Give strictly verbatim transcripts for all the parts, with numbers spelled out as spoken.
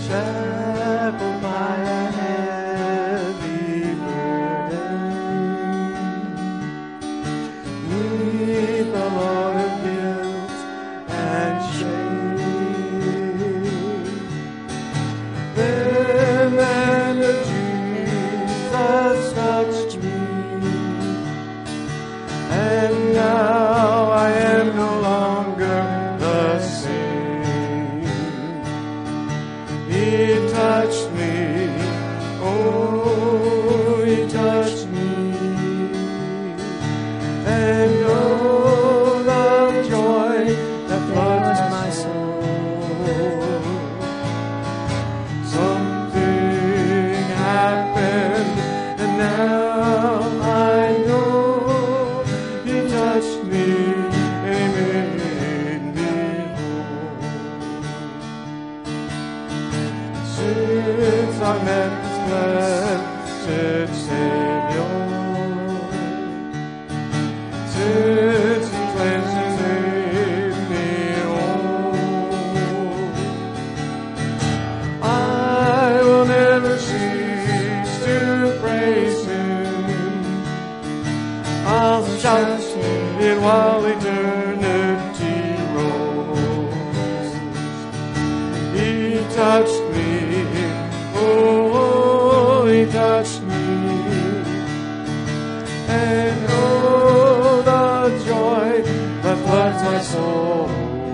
shackled by a heavy burden. Neath the load of guilt and shame. Then the hand of Jesus touched me, and now I am no longer the same. He touched me, oh, He touched me, and oh, the joy that floods my soul. Something happened, and now I know He touched me and made me whole. Since I met this blessed Savior, since He cleansed and made me whole, I will never cease to praise Him. I'll shout it while eternity rolls. He touched me, oh, He touched me, and oh, the joy that floods my soul.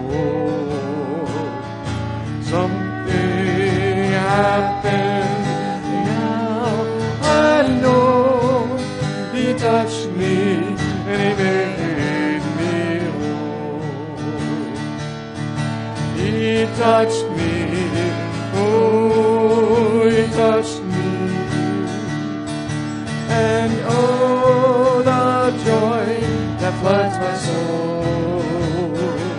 Something happened, now I know He touched me and He made me whole. He touched me, oh, He touched me, and oh, the joy that floods my soul.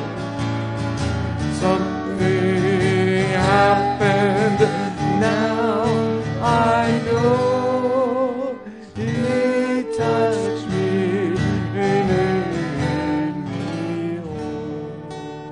Something happened, now I know He touched me and made me whole.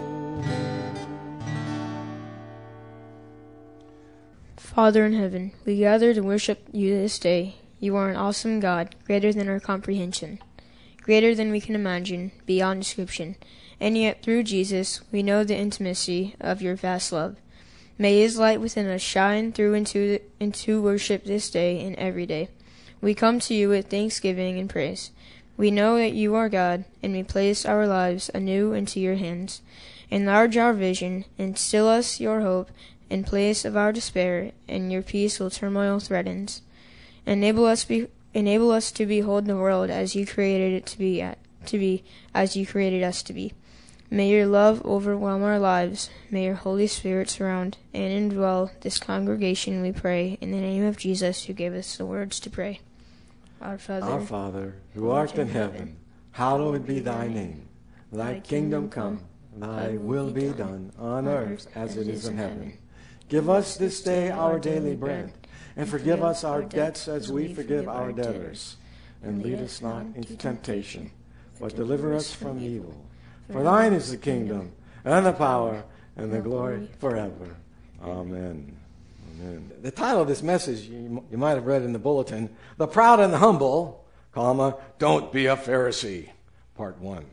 Father in heaven, we gather to worship You this day. You are an awesome God, greater than our comprehension, greater than we can imagine, beyond description. And yet, through Jesus, we know the intimacy of Your vast love. May His light within us shine through into, into worship this day and every day. We come to You with thanksgiving and praise. We know that You are God, and we place our lives anew into Your hands. Enlarge our vision, instill us Your hope in place of our despair, and Your peace will turmoil threatens. Enable us be enable us to behold the world as You created it to be at, to be as You created us to be. May Your love overwhelm our lives. May Your Holy Spirit surround and indwell this congregation, we pray, in the name of Jesus, who gave us the words to pray. Our Father, Our Father, who art in heaven, hallowed be Thy name. Thy kingdom come, Thy will be done, on earth as it is in heaven. Give us this day our daily bread, and forgive us our debts as we forgive our debtors. And lead us not into temptation, but deliver us from evil. For Thine is the kingdom, and the power, and the glory forever. Amen. Amen. The title of this message, you, you might have read in the bulletin, The Proud and the Humble, comma, Don't Be a Pharisee, part one.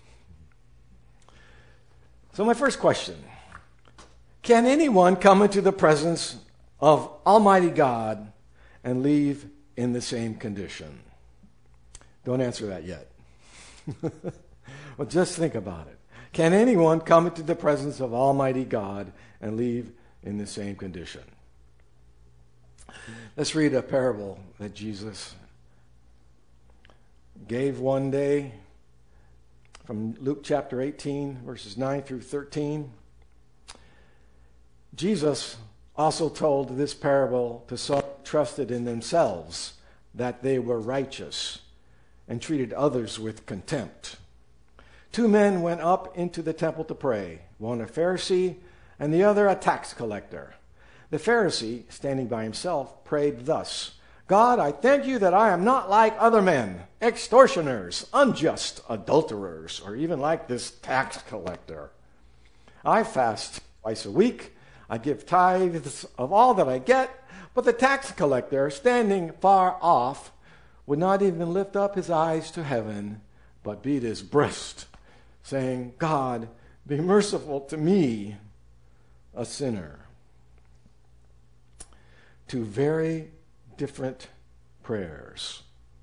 So my first question, can anyone come into the presence of Almighty God and leave in the same condition? Don't answer that yet. Well, just think about it. Can anyone come into the presence of Almighty God and leave in the same condition? Let's read a parable that Jesus gave one day from Luke chapter eighteen, verses nine through thirteen. Jesus also told this parable to some who trusted in themselves that they were righteous and treated others with contempt. Two men went up into the temple to pray, one a Pharisee and the other a tax collector. The Pharisee, standing by himself, prayed thus, God, I thank You that I am not like other men, extortioners, unjust, adulterers, or even like this tax collector. I fast twice a week. I give tithes of all that I get. But the tax collector, standing far off, would not even lift up his eyes to heaven, but beat his breast, saying, God, be merciful to me, a sinner. Two very different prayers.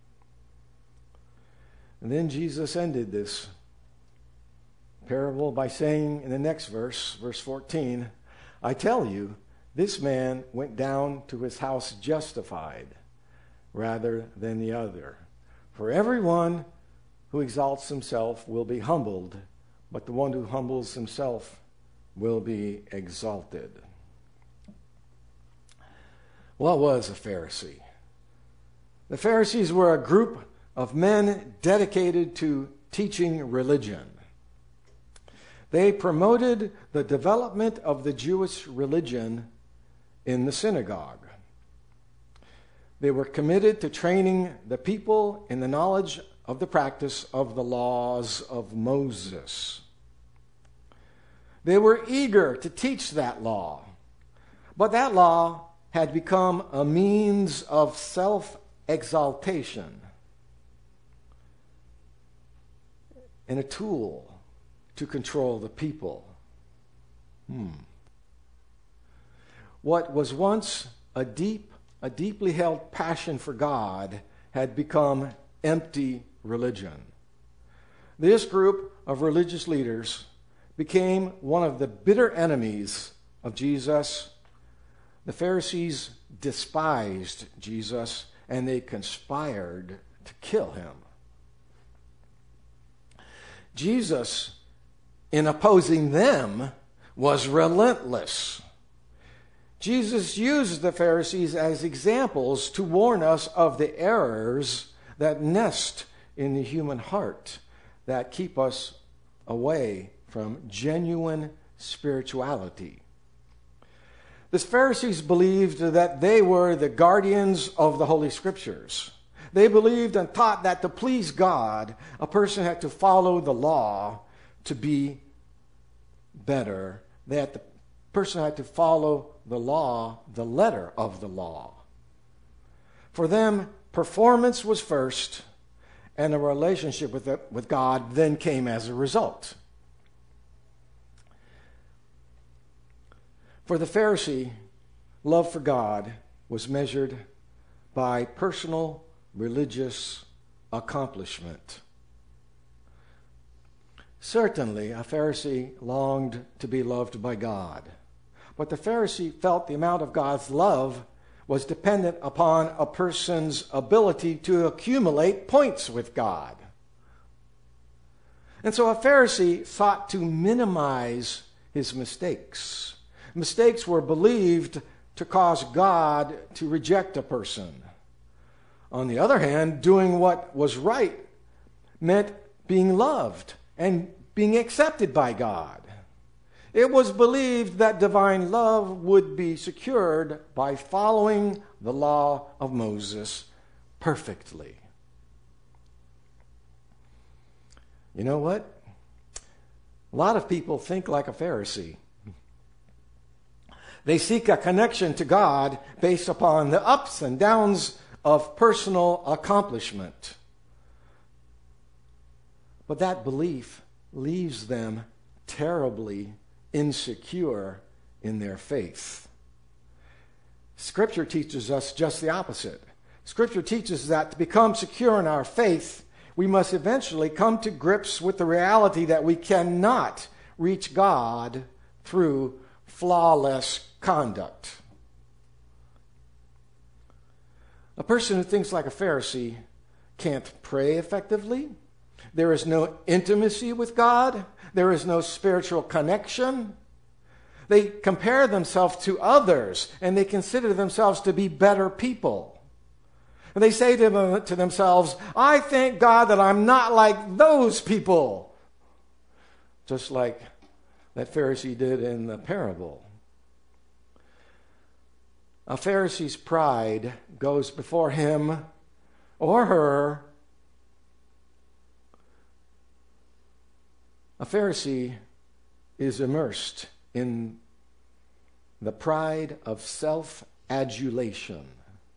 And then Jesus ended this parable by saying in the next verse, verse fourteen, I tell you, this man went down to his house justified rather than the other. For everyone who exalts himself will be humbled, but the one who humbles himself will be exalted. What was a Pharisee? The Pharisees were a group of men dedicated to teaching religion. They promoted the development of the Jewish religion in the synagogue. They were committed to training the people in the knowledge of the practice of the laws of Moses. They were eager to teach that law, but that law had become a means of self-exaltation and a tool to control the people. Hmm. What was once a deep, a deeply held passion for God had become empty religion. This group of religious leaders became one of the bitter enemies of Jesus. The Pharisees despised Jesus, and they conspired to kill him. Jesus, in opposing them, was relentless. Jesus used the Pharisees as examples to warn us of the errors that nest in the human heart that keep us away from genuine spirituality. The Pharisees believed that they were the guardians of the Holy Scriptures. They believed and taught that to please God, a person had to follow the law to be better, that the person had to follow the law, the letter of the law. For them, performance was first, and a relationship with, the, with God then came as a result. For the Pharisee, love for God was measured by personal religious accomplishment. Certainly, a Pharisee longed to be loved by God, but the Pharisee felt the amount of God's love was dependent upon a person's ability to accumulate points with God. And so a Pharisee sought to minimize his mistakes. Mistakes were believed to cause God to reject a person. On the other hand, doing what was right meant being loved and being accepted by God. It was believed that divine love would be secured by following the law of Moses perfectly. You know what? A lot of people think like a Pharisee. They seek a connection to God based upon the ups and downs of personal accomplishment. But that belief leaves them terribly insecure in their faith. Scripture teaches us just the opposite. Scripture teaches that to become secure in our faith, we must eventually come to grips with the reality that we cannot reach God through flawless conduct. A person who thinks like a Pharisee can't pray effectively. There is no intimacy with God. There is no spiritual connection. They compare themselves to others, and they consider themselves to be better people. And they say to, them, to themselves, I thank God that I'm not like those people. Just like that Pharisee did in the parable. A Pharisee's pride goes before him or her. A Pharisee is immersed in the pride of self-adulation.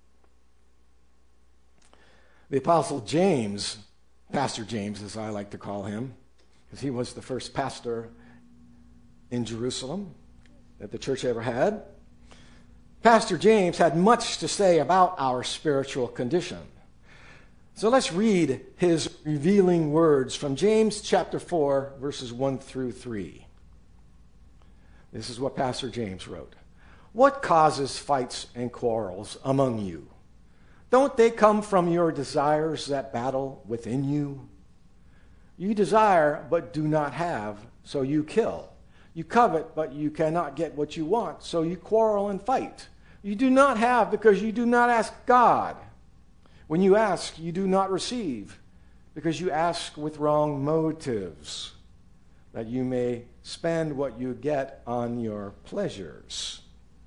The Apostle James, Pastor James as I like to call him, because he was the first pastor in Jerusalem that the church ever had. Pastor James had much to say about our spiritual condition. So let's read his revealing words from James chapter four, verses one through three. This is what Pastor James wrote. What causes fights and quarrels among you? Don't they come from your desires that battle within you? You desire but do not have, so you kill. You covet but you cannot get what you want, so you quarrel and fight. You do not have because you do not ask God. When you ask, you do not receive, because you ask with wrong motives, that you may spend what you get on your pleasures.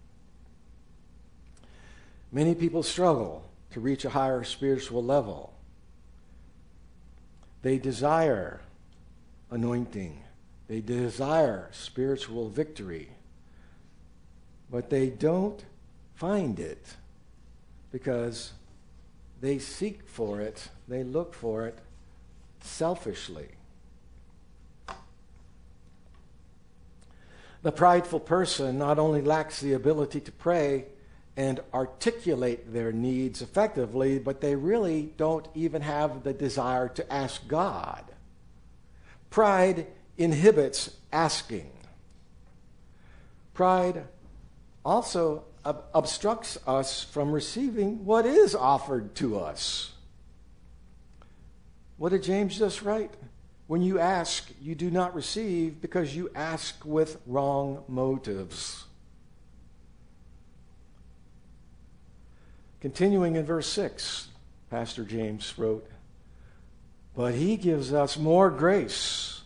Many people struggle to reach a higher spiritual level. They desire anointing. They desire spiritual victory. But they don't find it because they seek for it, they look for it selfishly. The prideful person not only lacks the ability to pray and articulate their needs effectively, but they really don't even have the desire to ask God. Pride inhibits asking. Pride also ob- obstructs us from receiving what is offered to us. What did James just write? When you ask, you do not receive because you ask with wrong motives. Continuing in verse six, Pastor James wrote, but he gives us more grace.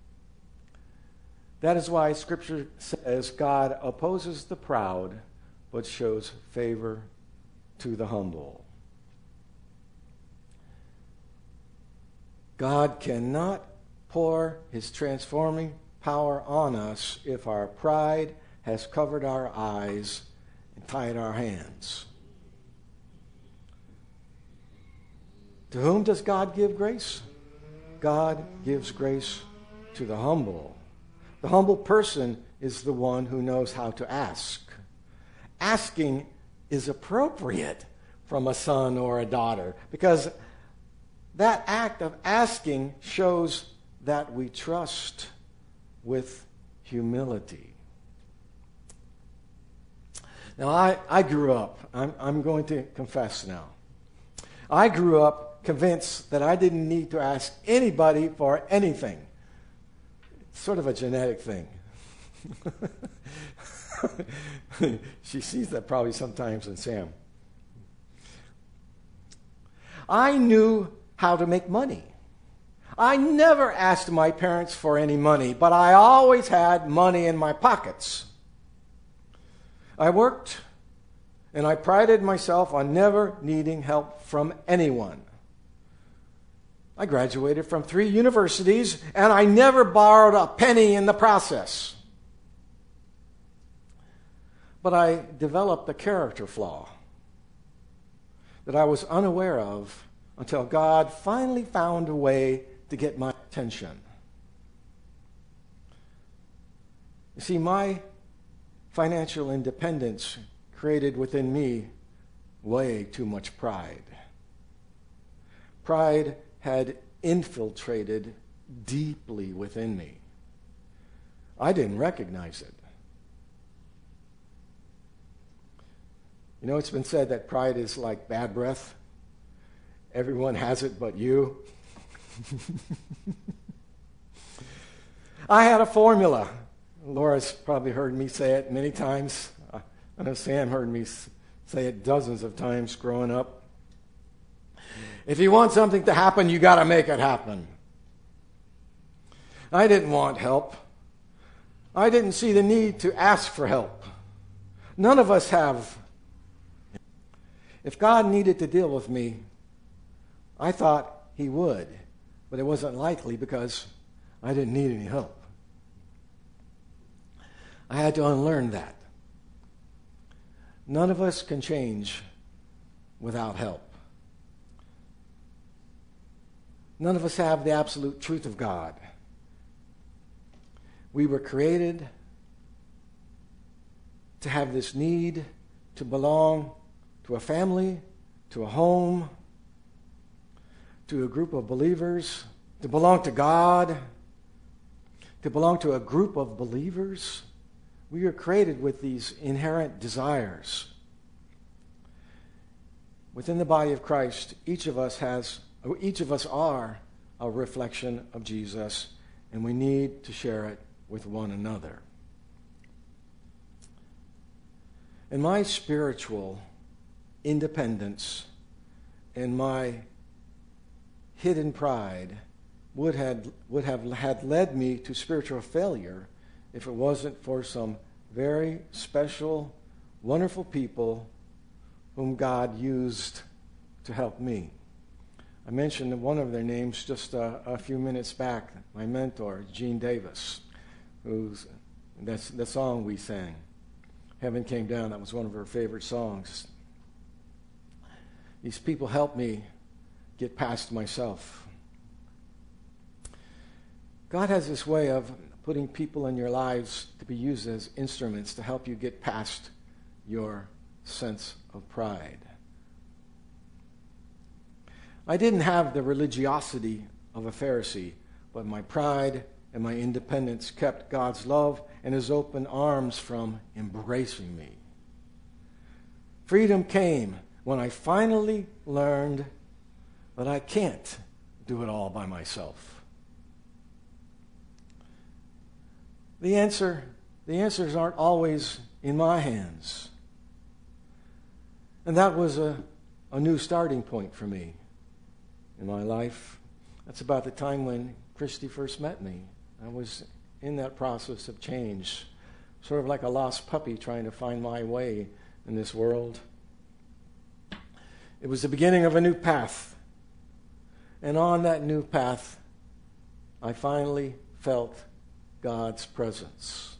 That is why Scripture says God opposes the proud, but shows favor to the humble. God cannot pour his transforming power on us if our pride has covered our eyes and tied our hands. To whom does God give grace? God gives grace to the humble. The humble person is the one who knows how to ask. Asking is appropriate from a son or a daughter because that act of asking shows that we trust with humility. Now, I, I grew up, I'm, I'm going to confess now. I grew up convinced that I didn't need to ask anybody for anything. It's sort of a genetic thing. She sees that probably sometimes in Sam. I knew how to make money. I never asked my parents for any money, but I always had money in my pockets. I worked, and I prided myself on never needing help from anyone. I graduated from three universities, and I never borrowed a penny in the process. But I developed a character flaw that I was unaware of until God finally found a way to get my attention. You see, my financial independence created within me way too much pride. Pride had infiltrated deeply within me. I didn't recognize it. You know, it's been said that pride is like bad breath. Everyone has it but you. I had a formula. Laura's probably heard me say it many times. I know Sam heard me say it dozens of times growing up. If you want something to happen, you got to make it happen. I didn't want help. I didn't see the need to ask for help. None of us have. If God needed to deal with me, I thought he would, but it wasn't likely because I didn't need any help. I had to unlearn that. None of us can change without help. None of us have the absolute truth of God. We were created to have this need to belong to a family, to a home, to a group of believers, to belong to God, to belong to a group of believers. We are created with these inherent desires. Within the body of Christ, each of us has, each of us are a reflection of Jesus, and we need to share it with one another. And my spiritual independence and my hidden pride would have, would have had led me to spiritual failure if it wasn't for some very special, wonderful people whom God used to help me. I mentioned one of their names just a, a few minutes back, my mentor, Gene Davis, who's that's the song we sang, Heaven Came Down. That was one of her favorite songs. These people helped me get past myself. God has this way of putting people in your lives to be used as instruments to help you get past your sense of pride. I didn't have the religiosity of a Pharisee, but my pride and my independence kept God's love and his open arms from embracing me. Freedom came when I finally learned that I can't do it all by myself. The answer, the answers aren't always in my hands. And that was a, a new starting point for me in my life. That's about the time when Christy first met me. I was in that process of change, sort of like a lost puppy trying to find my way in this world. It was the beginning of a new path. And on that new path, I finally felt God's presence.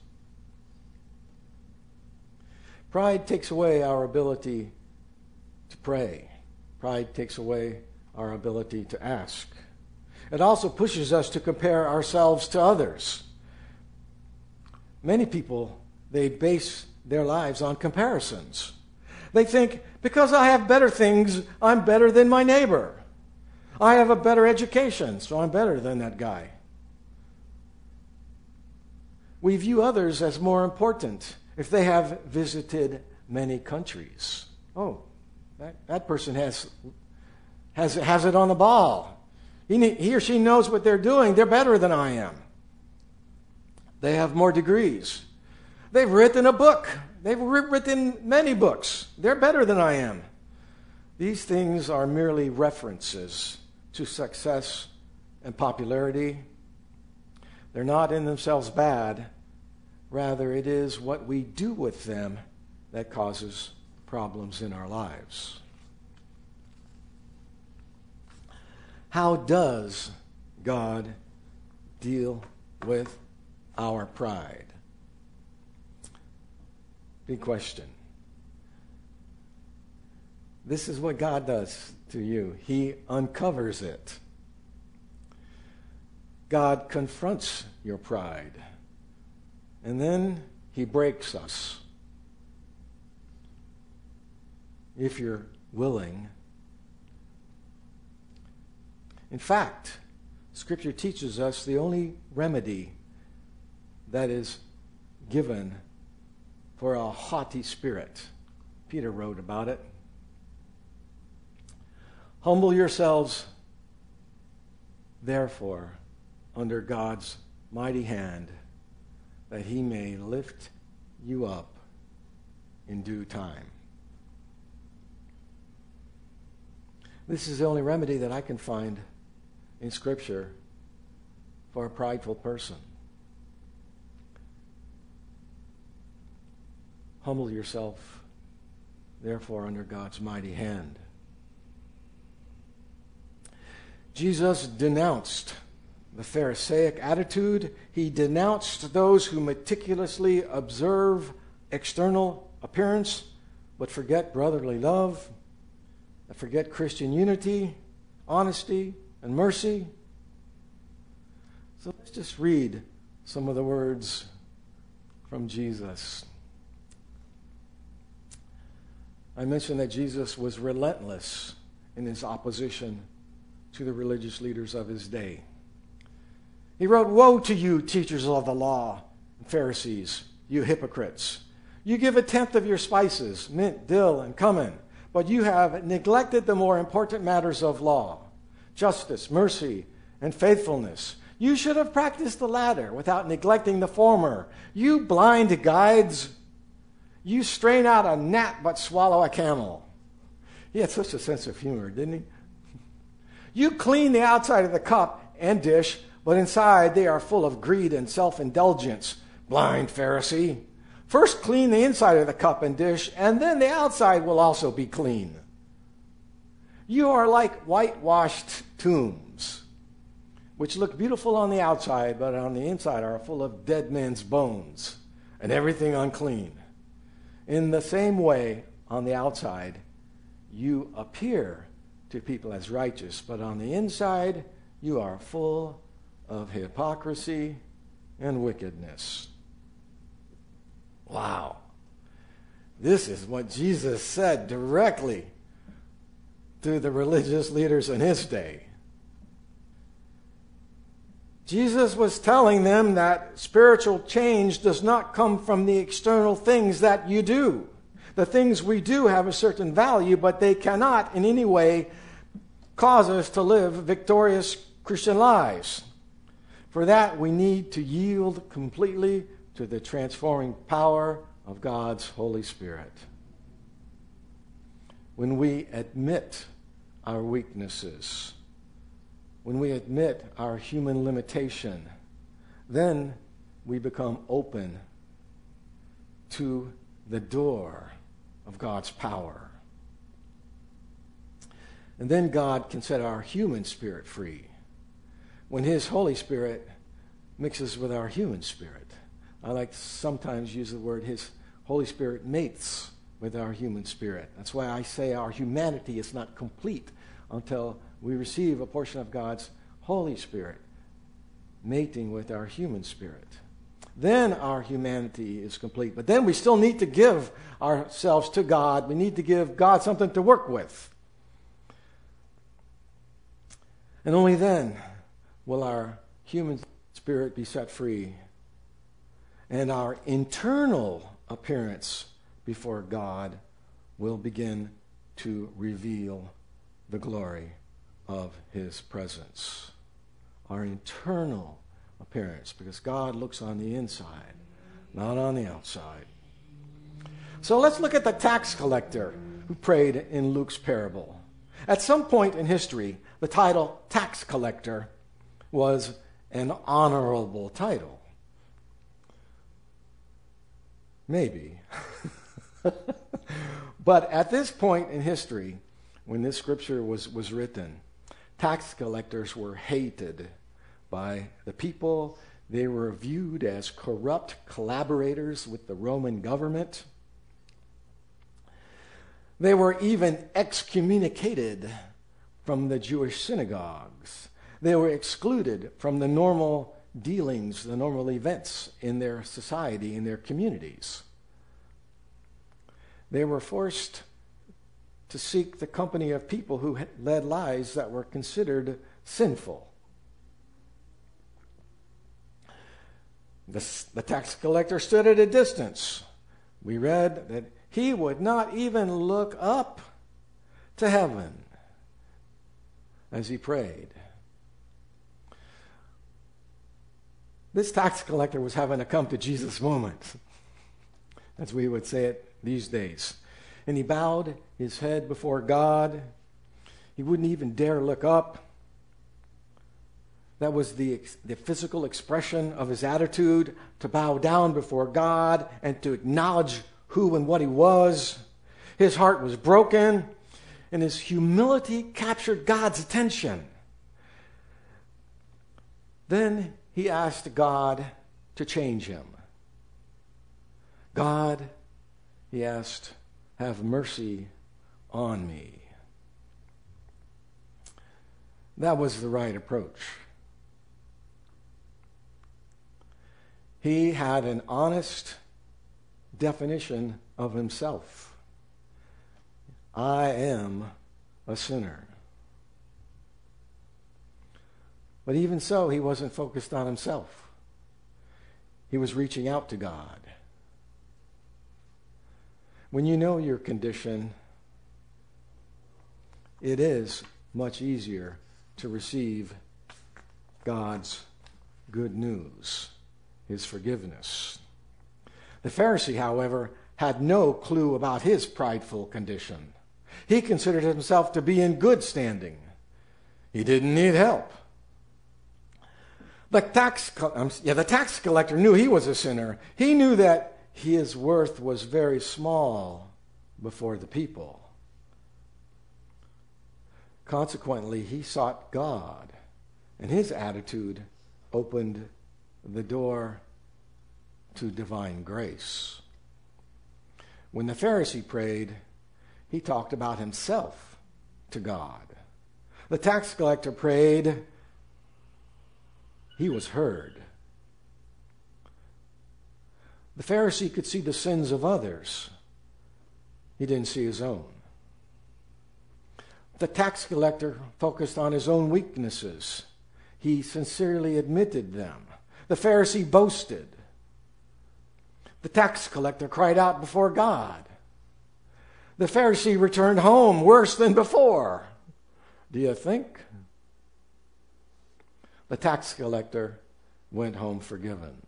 Pride takes away our ability to pray. Pride takes away our ability to ask. It also pushes us to compare ourselves to others. Many people, they base their lives on comparisons. They think, because I have better things, I'm better than my neighbor. I have a better education, so I'm better than that guy. We view others as more important if they have visited many countries. Oh, that, that person has, has, has it on the ball. He, he or she knows what they're doing. They're better than I am. They have more degrees. They've written a book. They've written many books. They're better than I am. These things are merely references to success and popularity. They're not in themselves bad. Rather, it is what we do with them that causes problems in our lives. How does God deal with our pride? Big question. This is what God does to you. He uncovers it. God confronts your pride. And then he breaks us. If you're willing. In fact, Scripture teaches us the only remedy that is given for a haughty spirit. Peter wrote about it. Humble yourselves, therefore, under God's mighty hand, that he may lift you up in due time. This is the only remedy that I can find in Scripture for a prideful person. Humble yourself, therefore, under God's mighty hand. Jesus denounced the Pharisaic attitude. He denounced those who meticulously observe external appearance but forget brotherly love, that forget Christian unity, honesty, and mercy. So let's just read some of the words from Jesus. I mentioned that Jesus was relentless in his opposition to the religious leaders of his day. He wrote, "Woe to you, teachers of the law and Pharisees, you hypocrites! You give a tenth of your spices, mint, dill, and cumin, but you have neglected the more important matters of law, justice, mercy, and faithfulness. You should have practiced the latter without neglecting the former. You blind guides! You strain out a gnat but swallow a camel." He had such a sense of humor, didn't he? "You clean the outside of the cup and dish, but inside they are full of greed and self-indulgence. Blind Pharisee! First clean the inside of the cup and dish, and then the outside will also be clean. You are like whitewashed tombs, which look beautiful on the outside, but on the inside are full of dead men's bones and everything unclean. In the same way, on the outside, you appear to people as righteous, but on the inside, you are full of hypocrisy and wickedness." Wow. This is what Jesus said directly to the religious leaders in his day. Jesus was telling them that spiritual change does not come from the external things that you do. The things we do have a certain value, but they cannot in any way cause us to live victorious Christian lives. For that, we need to yield completely to the transforming power of God's Holy Spirit. When we admit our weaknesses, when we admit our human limitation, then we become open to the door of God's power. And then God can set our human spirit free when his Holy Spirit mixes with our human spirit. I like to sometimes use the word his Holy Spirit mates with our human spirit. That's why I say our humanity is not complete until we receive a portion of God's Holy Spirit mating with our human spirit. Then our humanity is complete. But then we still need to give ourselves to God. We need to give God something to work with. And only then will our human spirit be set free and our internal appearance before God will begin to reveal the glory of his presence. Our internal appearance, because God looks on the inside, not on the outside. So let's look at the tax collector who prayed in Luke's parable. At some point in history, the title tax collector was an honorable title. Maybe. But at this point in history, when this scripture was, was written, tax collectors were hated by the people. They were viewed as corrupt collaborators with the Roman government. They were even excommunicated from the Jewish synagogues. They were excluded from the normal dealings, the normal events in their society, in their communities. They were forced to seek the company of people who had led lives that were considered sinful. The, the tax collector stood at a distance. We read that he would not even look up to heaven as he prayed. This tax collector was having a come to Jesus moment, as we would say it these days. And he bowed his head before God. He wouldn't even dare look up. That was the, the physical expression of his attitude, to bow down before God and to acknowledge who and what he was. His heart was broken, and his humility captured God's attention. Then he asked God to change him. God, he asked, have mercy on me. That was the right approach. He had an honest definition of himself. I am a sinner. But even so, he wasn't focused on himself. He was reaching out to God. When you know your condition, it is much easier to receive God's good news, his forgiveness. The Pharisee, however, had no clue about his prideful condition. He considered himself to be in good standing. He didn't need help. The tax, um, yeah, the tax collector knew he was a sinner. He knew that his worth was very small before the people. Consequently, he sought God, and his attitude opened the door to divine grace. When the Pharisee prayed, he talked about himself to God. The tax collector prayed, he was heard. The Pharisee could see the sins of others. He didn't see his own. The tax collector focused on his own weaknesses. He sincerely admitted them. The Pharisee boasted. The tax collector cried out before God. The Pharisee returned home worse than before. Do you think? The tax collector went home forgiven.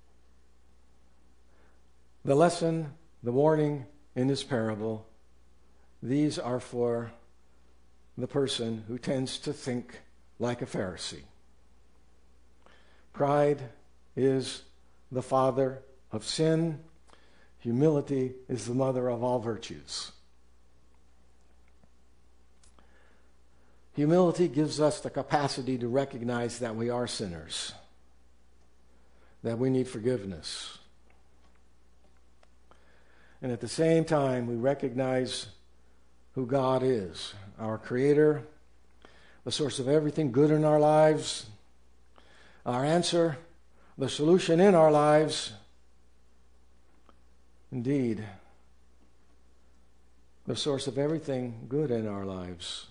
The lesson, the warning in this parable, these are for the person who tends to think like a Pharisee. Pride is the father of sin. Humility is the mother of all virtues. Humility gives us the capacity to recognize that we are sinners, that we need forgiveness. And at the same time, we recognize who God is, our Creator, the source of everything good in our lives, our answer, the solution in our lives. Indeed, the source of everything good in our lives.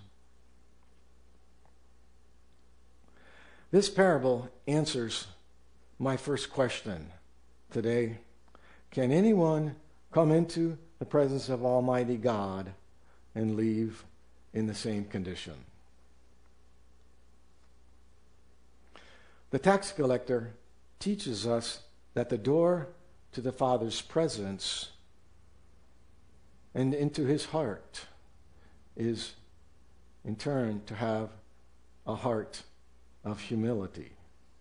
This parable answers my first question today. Can anyone come into the presence of Almighty God and leave in the same condition? The tax collector teaches us that the door to the Father's presence and into his heart is in turn to have a heart of humility.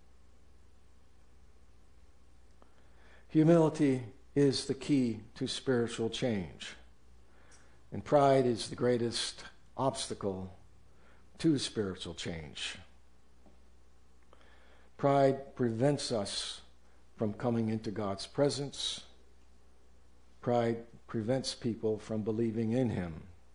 Humility is the key to spiritual change, and pride is the greatest obstacle to spiritual change. Pride prevents us from coming into God's presence. Pride prevents people from believing in Him.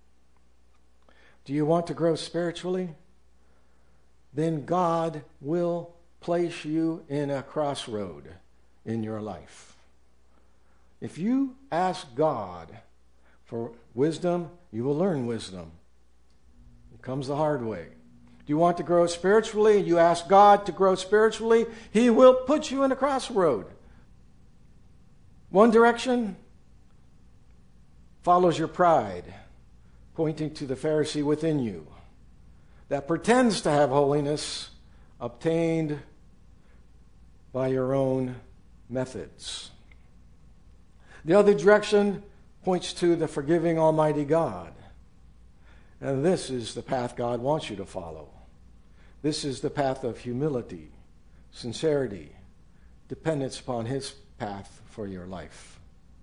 Do you want to grow spiritually? Then God will place you in a crossroad in your life. If you ask God for wisdom, you will learn wisdom. It comes the hard way. Do you want to grow spiritually? You ask God to grow spiritually, He will put you in a crossroad. One direction follows your pride, pointing to the Pharisee within you that pretends to have holiness obtained by your own methods. The other direction points to the forgiving Almighty God. And this is the path God wants you to follow. This is the path of humility, sincerity, dependence upon His path for your life.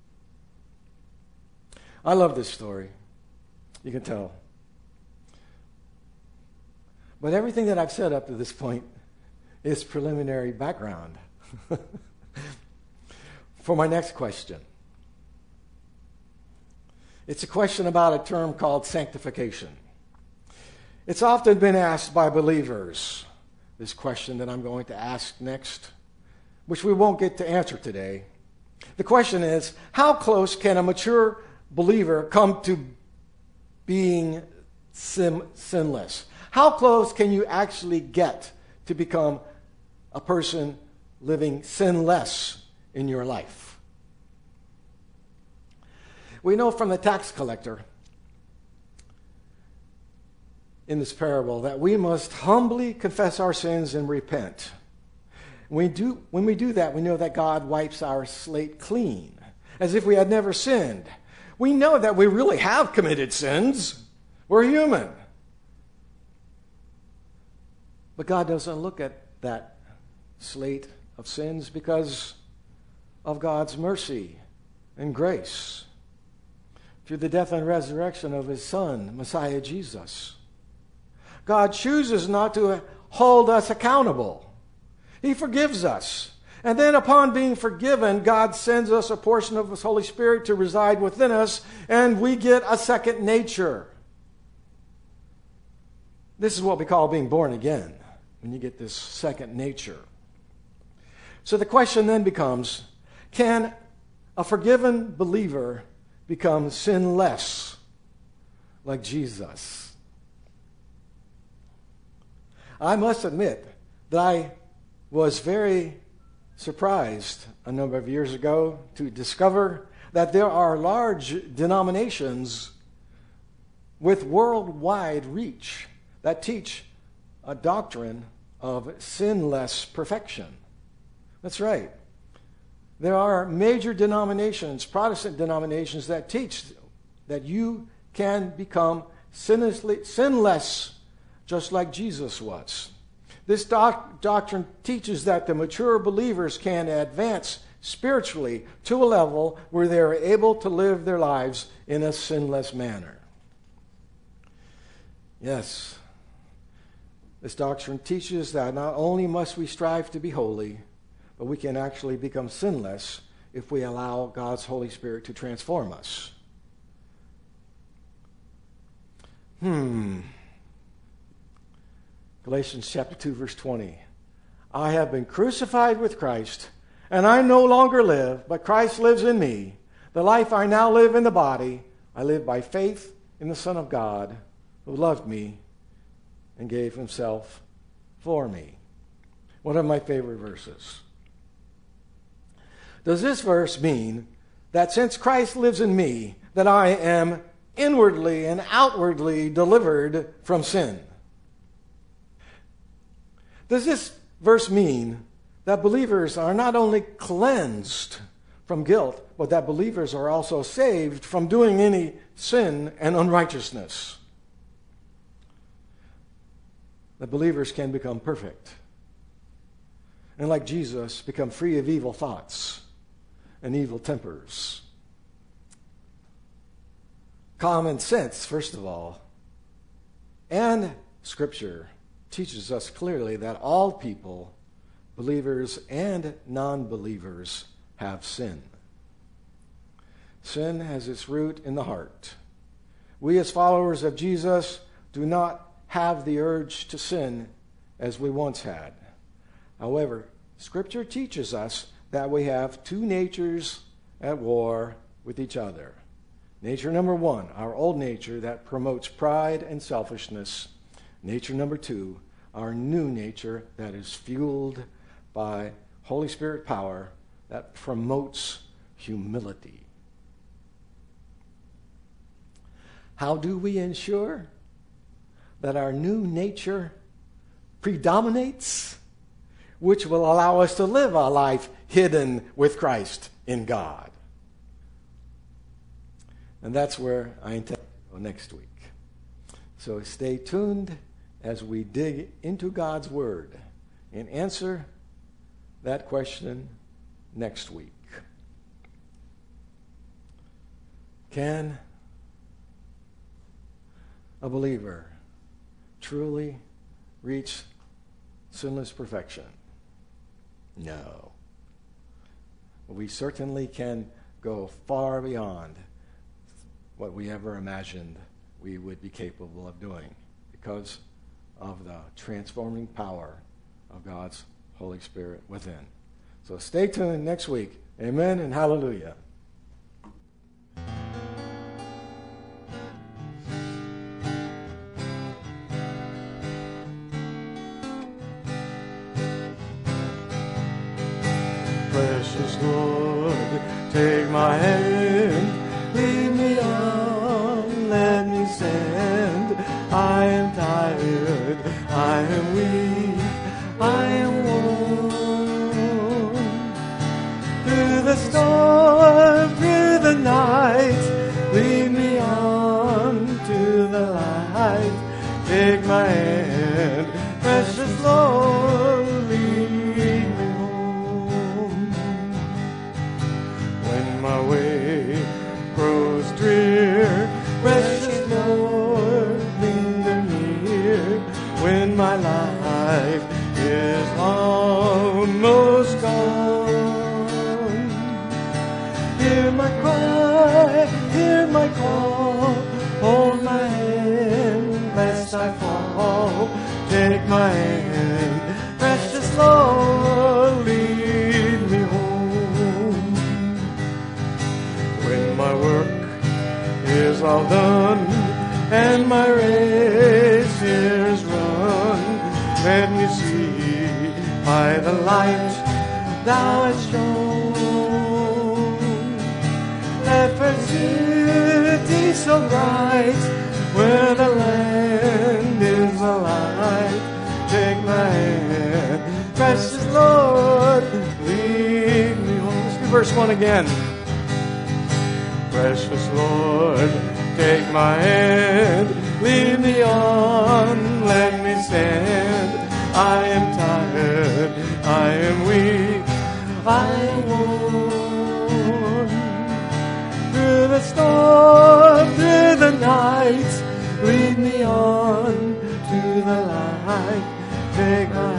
I love this story. You can tell. But everything that I've said up to this point is preliminary background for my next question. It's a question about a term called sanctification. It's often been asked by believers, this question that I'm going to ask next, which we won't get to answer today. The question is, how close can a mature believer come to being sin- sinless? How close can you actually get to become a person living sinless in your life? We know from the tax collector in this parable that we must humbly confess our sins and repent. When we do, when we do that, we know that God wipes our slate clean, as if we had never sinned. We know that we really have committed sins. We're human. But God doesn't look at that slate of sins because of God's mercy and grace through the death and resurrection of his Son, Messiah Jesus. God chooses not to hold us accountable. He forgives us. And then upon being forgiven, God sends us a portion of his Holy Spirit to reside within us, and we get a second nature. This is what we call being born again, when you get this second nature. So the question then becomes, can a forgiven believer become sinless like Jesus? I must admit that I was very surprised a number of years ago to discover that there are large denominations with worldwide reach that teach a doctrine of sinless perfection. That's right. There are major denominations, Protestant denominations, that teach that you can become sinlessly, sinless just like Jesus was. This doc- doctrine teaches that the mature believers can advance spiritually to a level where they are able to live their lives in a sinless manner. Yes, this doctrine teaches that not only must we strive to be holy, but we can actually become sinless if we allow God's Holy Spirit to transform us. Hmm. Galatians chapter two, verse twenty. I have been crucified with Christ, and I no longer live, but Christ lives in me. The life I now live in the body, I live by faith in the Son of God, who loved me and gave himself for me. One of my favorite verses. Does this verse mean that since Christ lives in me, that I am inwardly and outwardly delivered from sin? Does this verse mean that believers are not only cleansed from guilt, but that believers are also saved from doing any sin and unrighteousness? That believers can become perfect, and like Jesus, become free of evil thoughts and evil tempers. Common sense, first of all, and Scripture teaches us clearly that all people, believers and non-believers, have sin. Sin has its root in the heart. We as followers of Jesus do not have the urge to sin as we once had. However, Scripture teaches us that we have two natures at war with each other. Nature number one, our old nature that promotes pride and selfishness. Nature number two, our new nature that is fueled by Holy Spirit power that promotes humility. How do we ensure that our new nature predominates, which will allow us to live a life hidden with Christ in God? And that's where I intend to go next week. So stay tuned as we dig into God's Word and answer that question next week. Can a believer truly reach sinless perfection? No. We certainly can go far beyond what we ever imagined we would be capable of doing because of the transforming power of God's Holy Spirit within. So stay tuned next week. Amen and hallelujah. Precious Lord, take my hand, lead me on, let me stand. I am tired, I am weak, I am worn. Through the storm, through the night, lead me on to the light. Take my hand, precious Lord, lead me home. When my way grows drear, precious Lord, linger near. When my life is almost gone, hear my cry, hear my call, hold my hand lest I fall. Take my hand, precious Lord, lead me home. When my work is all done and my race is run, let me see by the light thou hast shown that fair city so bright, where the land is alight. Take my hand, precious Lord, lead me home. Let's do verse one again. Precious Lord, take my hand, lead me on, let me stand. I am tired, I am weak, I am worn. Through the storm, through the night, lead me on to the light. Take my